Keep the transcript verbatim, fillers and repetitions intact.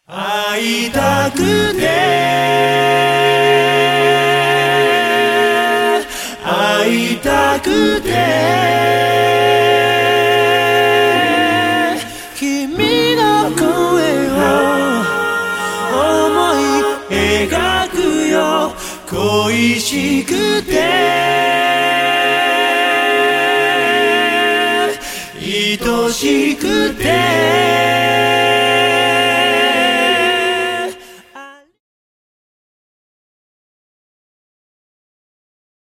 会いたくて会いたくて君の声を思い描くよ恋しくて愛しくて